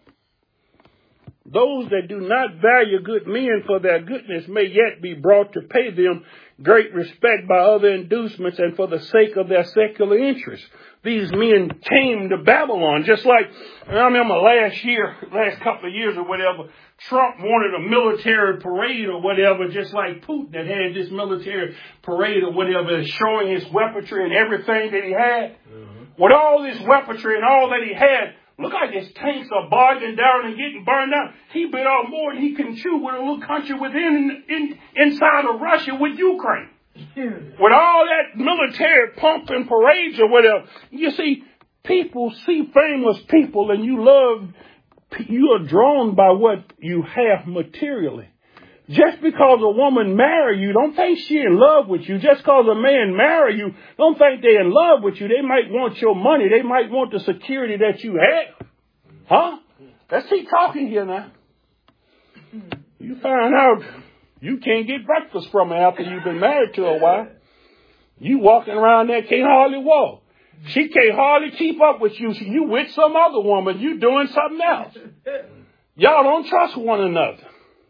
[SPEAKER 1] Those that do not value good men for their goodness may yet be brought to pay them great respect by other inducements and for the sake of their secular interests. These men came to Babylon, just like, I remember last year, last couple of years or whatever, Trump wanted a military parade or whatever, just like Putin that had this military parade or whatever, showing his weaponry and everything that he had. Mm-hmm. With all this weaponry and all that he had, look like his tanks are bogging down and getting burned out. He bit off more than he can chew with a little country within in, inside of Russia with Ukraine. With all that military pomp and parades or whatever. You see, people see famous people and you love, you are drawn by what you have materially. Just because a woman marry you, don't think she in love with you. Just because a man marry you, don't think they in love with you. They might want your money. They might want the security that you have. Huh? Let's keep talking here now. You find out you can't get breakfast from her after you've been married to her a while. You walking around there can't hardly walk. She can't hardly keep up with you. So you with some other woman. You doing something else. Y'all don't trust one another.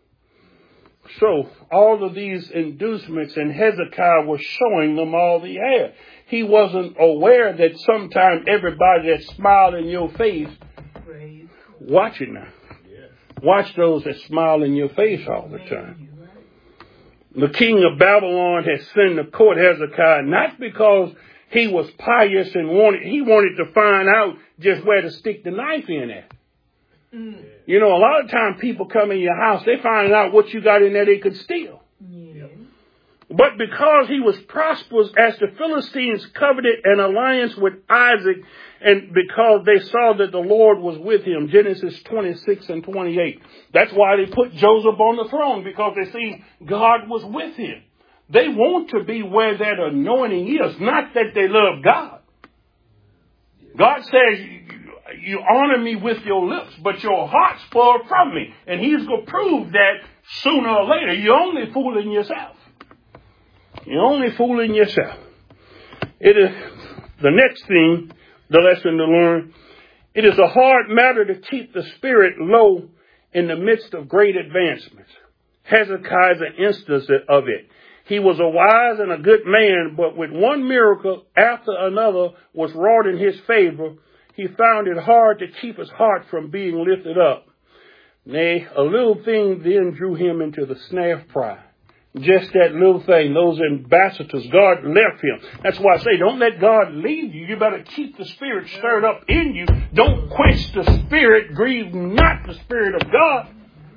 [SPEAKER 1] So all of these inducements, and Hezekiah was showing them all he had. He wasn't aware that sometimes everybody that smiled in your face, watch it now. Watch those that smile in your face all the time. The king of Babylon had sent to court Hezekiah, not because he was pious and wanted, he wanted to find out just where to stick the knife in at. Mm. You know, a lot of times people come in your house, they find out what you got in there they could steal. Yeah. But because he was prosperous, as the Philistines coveted an alliance with Isaac, and because they saw that the Lord was with him, Genesis twenty-six and twenty-eight. That's why they put Joseph on the throne, because they see God was with him. They want to be where that anointing is, not that they love God. God says, you honor me with your lips, but your heart's far from me. And he's going to prove that sooner or later. You're only fooling yourself. You're only fooling yourself. It is the next thing, the lesson to learn. It is a hard matter to keep the spirit low in the midst of great advancements. Hezekiah is an instance of it. He was a wise and a good man, but with one miracle after another was wrought in his favor, he found it hard to keep his heart from being lifted up. Nay, a little thing then drew him into the snare of pride. Just that little thing, those ambassadors, God left him. That's why I say, don't let God leave you. You better keep the Spirit stirred up in you. Don't quench the Spirit. Grieve not the Spirit of God.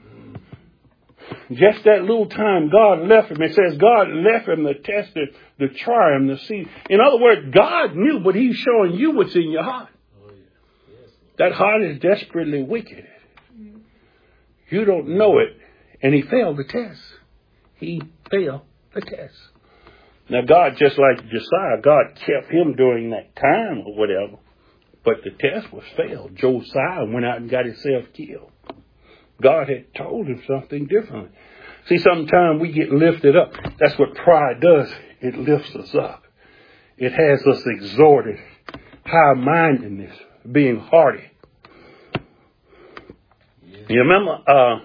[SPEAKER 1] Just that little time God left him. It says God left him to test it, to try him, to see. In other words, God knew, but he's showing you what's in your heart. That heart is desperately wicked. You don't know it. And he failed the test. He failed the test. Now God, just like Josiah, God kept him during that time or whatever. But the test was failed. Josiah went out and got himself killed. God had told him something different. See, sometimes we get lifted up. That's what pride does. It lifts us up. It has us exhorted. High-mindedness. Being hardy. You remember uh,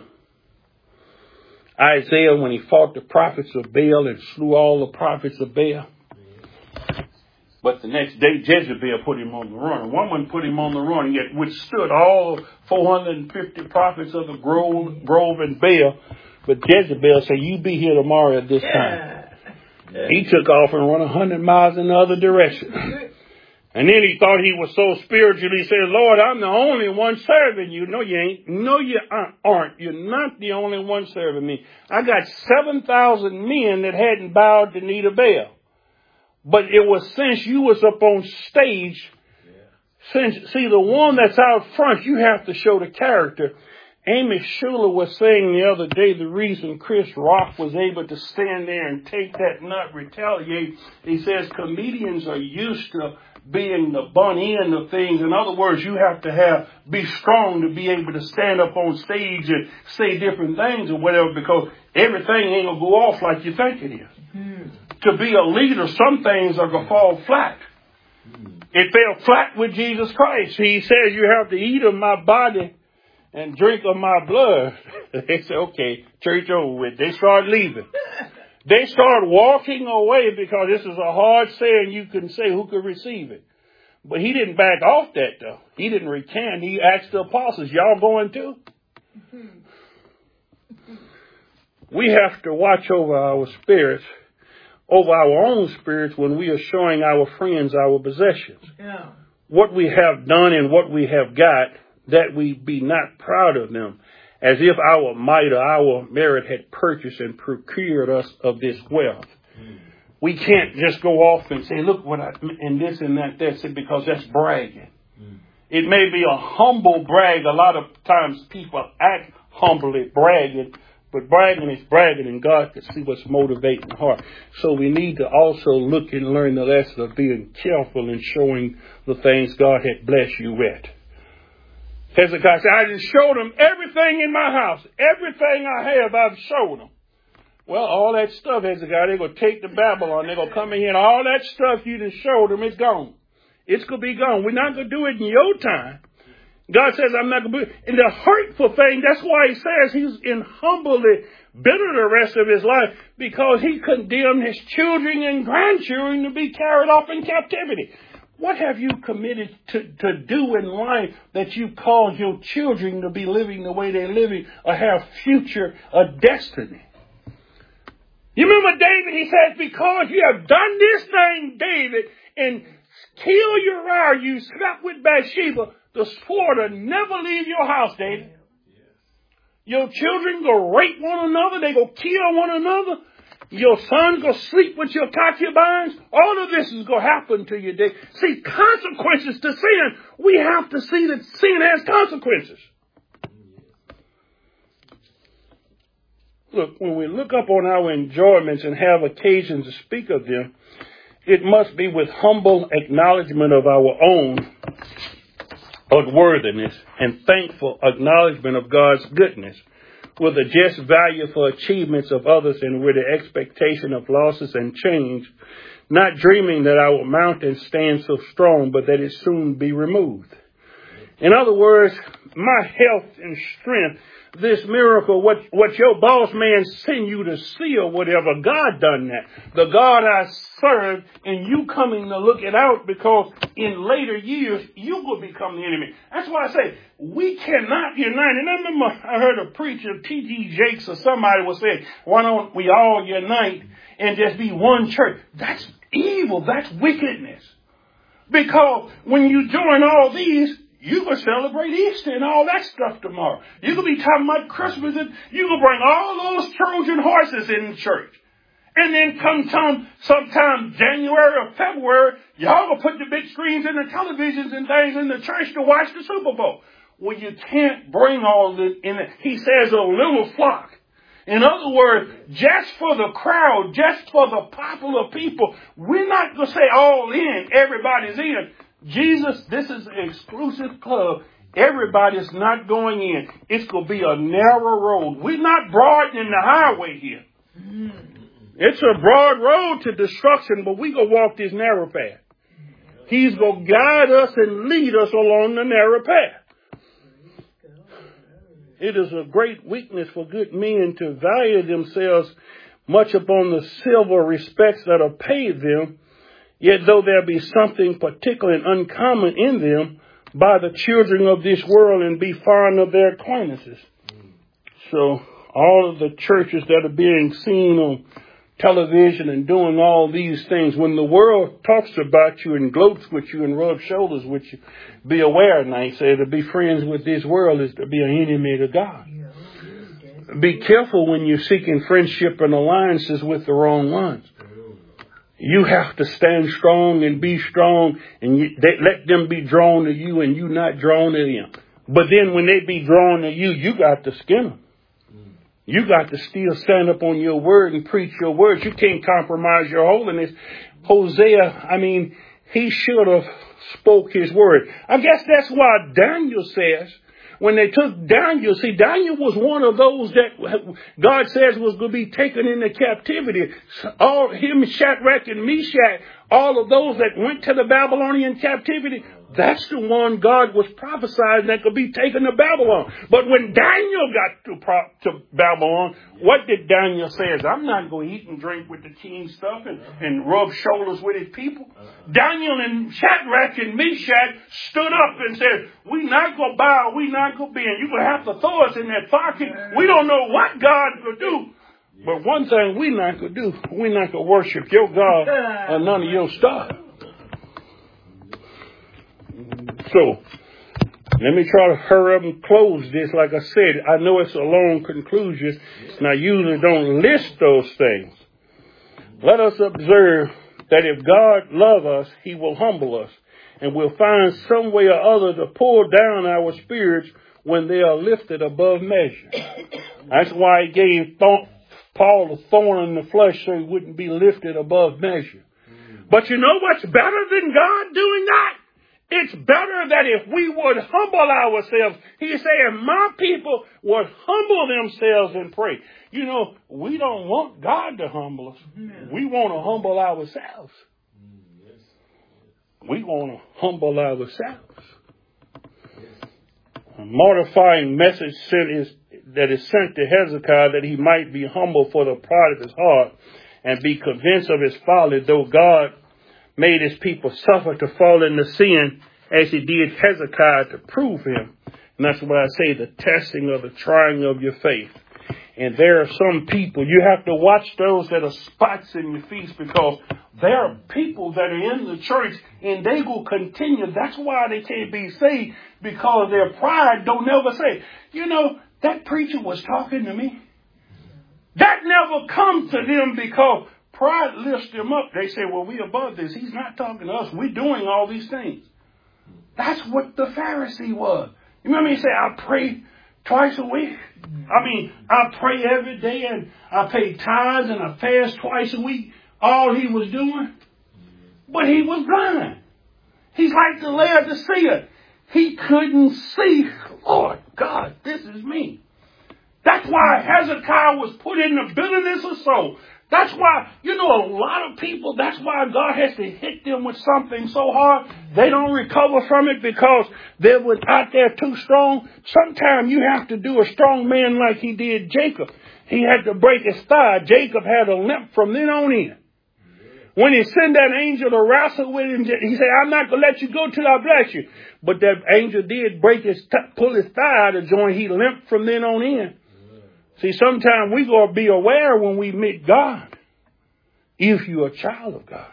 [SPEAKER 1] Isaiah when he fought the prophets of Baal and slew all the prophets of Baal? But the next day, Jezebel put him on the run. A woman put him on the run. He had withstood all four hundred fifty prophets of the grove, grove and Baal. But Jezebel said, you be here tomorrow at this time. Yeah. He took off and ran one hundred miles in the other direction. And then he thought he was so spiritual. He said, Lord, I'm the only one serving you. No, you ain't. No, you aren't. You're not the only one serving me. I got seven thousand men that hadn't bowed the knee to Baal. But it was since you was up on stage, since, see, the one that's out front, you have to show the character. Amy Schuler was saying the other day the reason Chris Rock was able to stand there and take that nut, retaliate, he says comedians are used to being the bunt end of things. In other words, you have to have be strong to be able to stand up on stage and say different things or whatever, because everything ain't going to go off like you think it is. Mm-hmm. To be a leader, some things are going to fall flat. Mm-hmm. It fell flat with Jesus Christ. He says you have to eat of my body and drink of my blood. They say, okay, church over with. They start leaving. They start walking away because this is a hard saying you can say who could receive it. But he didn't back off that, though. He didn't recant. He asked the apostles, y'all going too? We have to watch over our spirits, over our own spirits when we are showing our friends our possessions. Yeah. What we have done and what we have got, that we be not proud of them, as if our might or our merit had purchased and procured us of this wealth. Mm. We can't just go off and say, look what I, and this and that, that's it, because that's bragging. Mm. It may be a humble brag. A lot of times people act humbly bragging, but bragging is bragging, and God can see what's motivating the heart. So we need to also look and learn the lesson of being careful in showing the things God had blessed you with. Hezekiah said, I just showed them everything in my house. Everything I have, I've showed them. Well, all that stuff, Hezekiah, they're going to take to Babylon. They're going to come in here, and all that stuff you just showed them, it's gone. It's going to be gone. We're not going to do it in your time. God says, I'm not going to do it. And the hurtful thing, that's why he says he's in humbly bitter the rest of his life, because he condemned his children and grandchildren to be carried off in captivity. What have you committed to, to do in life that you cause your children to be living the way they're living or have future, a destiny? You remember David, he says, because you have done this thing, David, and kill Uriah, you slept with Bathsheba, the sword will never leave your house, David. Your children go rape one another, they go kill one another. Your son go sleep with your concubines. All of this is going to happen to you. Dave. See, consequences to sin. We have to see that sin has consequences. look, when we look up on our enjoyments and have occasion to speak of them, it must be with humble acknowledgement of our own unworthiness and thankful acknowledgement of God's goodness, with a just value for achievements of others and with the expectation of losses and change, not dreaming that our mountain stands so strong, but that it soon be removed. In other words, my health and strength, this miracle, what, what your boss man send you to see or whatever, God done that. The God I serve, and you coming to look it out, because in later years, you will become the enemy. That's why I say, we cannot unite. And I remember I heard a preacher, T D Jakes or somebody was saying, why don't we all unite and just be one church? That's evil. That's wickedness. Because when you join all these, you can celebrate Easter and all that stuff tomorrow. You can be talking about Christmas, and you can bring all those Trojan horses in the church. And then come time, sometime January or February, y'all will put the big screens and the televisions and things in the church to watch the Super Bowl. Well, you can't bring all this in it. He says a little flock. In other words, just for the crowd, just for the popular people, we're not going to say all in, everybody's in. Jesus, this is an exclusive club. Everybody's not going in. It's going to be a narrow road. We're not broadening the highway here. It's a broad road to destruction, but we're going to walk this narrow path. He's going to guide us and lead us along the narrow path. It is a great weakness for good men to value themselves much upon the silver respects that are paid them. Yet though there be something particular and uncommon in them by the children of this world, and be fond of their acquaintances. So all of the churches that are being seen on television and doing all these things, when the world talks about you and gloats with you and rubs shoulders with you, be aware. And I say to be friends with this world is to be an enemy to God. Be careful when you're seeking friendship and alliances with the wrong ones. You have to stand strong and be strong, and you, they, let them be drawn to you and you not drawn to them. But then when they be drawn to you, you got to skin them. You got to still stand up on your word and preach your words. You can't compromise your holiness. Hosea, I mean, he should have spoke his word. I guess that's why Daniel says, when they took Daniel, see, Daniel was one of those that God says was going to be taken into captivity. All him, Shadrach and Meshach, all of those that went to the Babylonian captivity, that's the one God was prophesying that could be taken to Babylon. But when Daniel got to, pro- to Babylon, what did Daniel say? I'm not going to eat and drink with the king's stuff and, and rub shoulders with his people. Daniel and Shadrach and Meshach stood up and said, we're not going to bow, we're not going to bend. You're going to have to throw us in that fire. We don't know what God could do. But one thing we're not going to do, we're not going to worship your God or none of your stuff. So, let me try to hurry up and close this. Like I said, I know it's a long conclusion, and I usually don't list those things. Let us observe that if God loves us, he will humble us, and we'll find some way or other to pull down our spirits when they are lifted above measure. That's why he gave th- Paul a thorn in the flesh so he wouldn't be lifted above measure. But you know what's better than God doing that? It's better that if we would humble ourselves, he's saying, my people would humble themselves and pray. You know, we don't want God to humble us. We want to humble ourselves. We want to humble ourselves. A mortifying message sent is, that is sent to Hezekiah that he might be humble for the pride of his heart and be convinced of his folly, though God made his people suffer to fall into sin as he did Hezekiah to prove him. And that's why I say the testing or the trying of your faith. And there are some people, you have to watch those that are spots in your feet, because there are people that are in the church and they will continue. That's why they can't be saved, because their pride don't never say, you know, that preacher was talking to me. That never comes to them, because pride lifts them up. They say, well, we above this. He's not talking to us. We're doing all these things. That's what the Pharisee was. You remember he said, I pray twice a week. I mean, I pray every day and I pay tithes and I fast twice a week. All he was doing. But he was blind. He's like the Laodicea. He couldn't see. Lord God, this is me. That's why Hezekiah was put in the bitterness of soul. That's why, you know, a lot of people, that's why God has to hit them with something so hard, they don't recover from it because they were out there too strong. Sometimes you have to do a strong man like he did Jacob. He had to break his thigh. Jacob had a limp from then on in. When he sent that angel to wrestle with him, he said, I'm not going to let you go till I bless you. But that angel did break his, t- pull his thigh out of joint. He limped from then on in. See, sometimes we got to be aware when we meet God, if you're a child of God.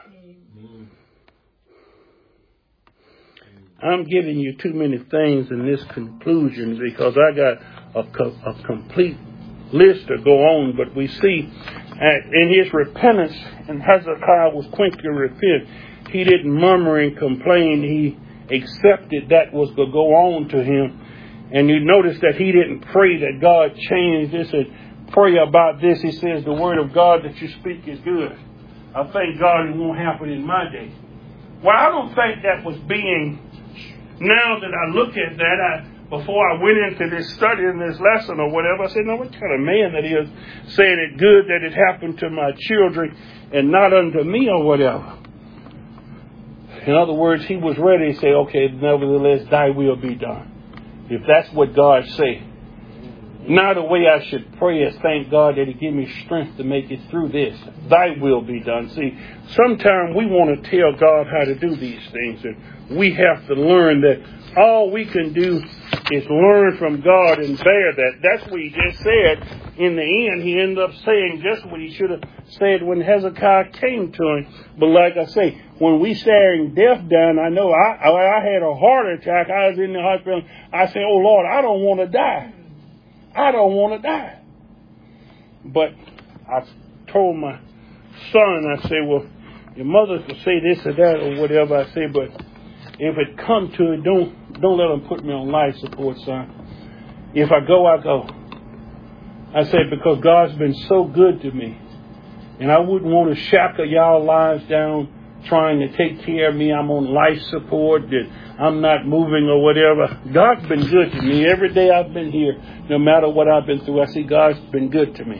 [SPEAKER 1] I'm giving you too many things in this conclusion because I got a, co- a complete list to go on. But we see uh, in his repentance, and Hezekiah was quick to repent. He didn't murmur and complain. He accepted that was to go on to him. And you notice that he didn't pray that God change this and pray about this. He says the word of God that you speak is good. I thank God it won't happen in my day. Well, I don't think that was being, now that I look at that, I, before I went into this study in this lesson or whatever, I said, no, what kind of man that is saying it good that it happened to my children and not unto me or whatever. In other words, he was ready to say, okay, nevertheless, thy will be done. If that's what God say. Now the way I should pray is thank God that he give me strength to make it through this. Thy will be done. See, sometimes we want to tell God how to do these things. And we have to learn that all we can do is learn from God and bear that. That's what he just said. In the end, he ended up saying just what he should have said when Hezekiah came to him. But like I say, when we staring death down, I know I, I had a heart attack. I was in the hospital. I said, oh, Lord, I don't want to die. I don't want to die. But I told my son, I said, well, your mother could say this or that or whatever. I said, but if it come to it, don't don't let them put me on life support, son. If I go, I go. I said, because God's been so good to me. And I wouldn't want to shackle y'all lives down trying to take care of me. I'm on life support, that I'm not moving or whatever. God's been good to me. Every day I've been here, no matter what I've been through, I see God's been good to me.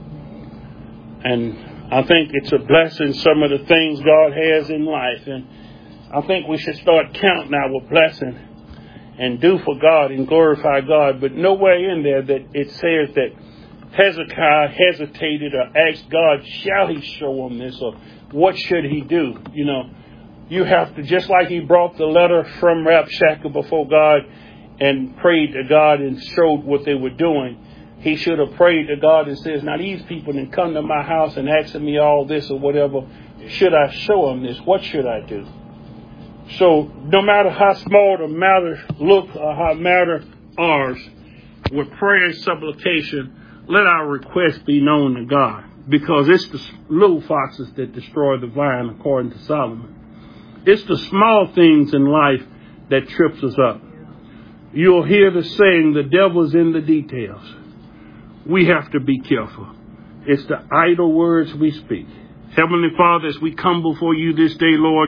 [SPEAKER 1] And I think it's a blessing, some of the things God has in life. And I think we should start counting our blessing and do for God and glorify God. But nowhere in there that it says that Hezekiah hesitated or asked God, shall he show him this, or what should he do? You know, you have to, just like he brought the letter from Rabshakeh before God and prayed to God and showed what they were doing, he should have prayed to God and says, now these people didn't come to my house and asking me all this or whatever. Should I show them this? What should I do? So no matter how small the matter look or how matter ours, with prayer and supplication, let our request be known to God, because it's the little foxes that destroy the vine, according to Solomon. It's the small things in life that trips us up. You'll hear the saying, the devil's in the details. We have to be careful. It's the idle words we speak. Heavenly Father, as we come before you this day, Lord,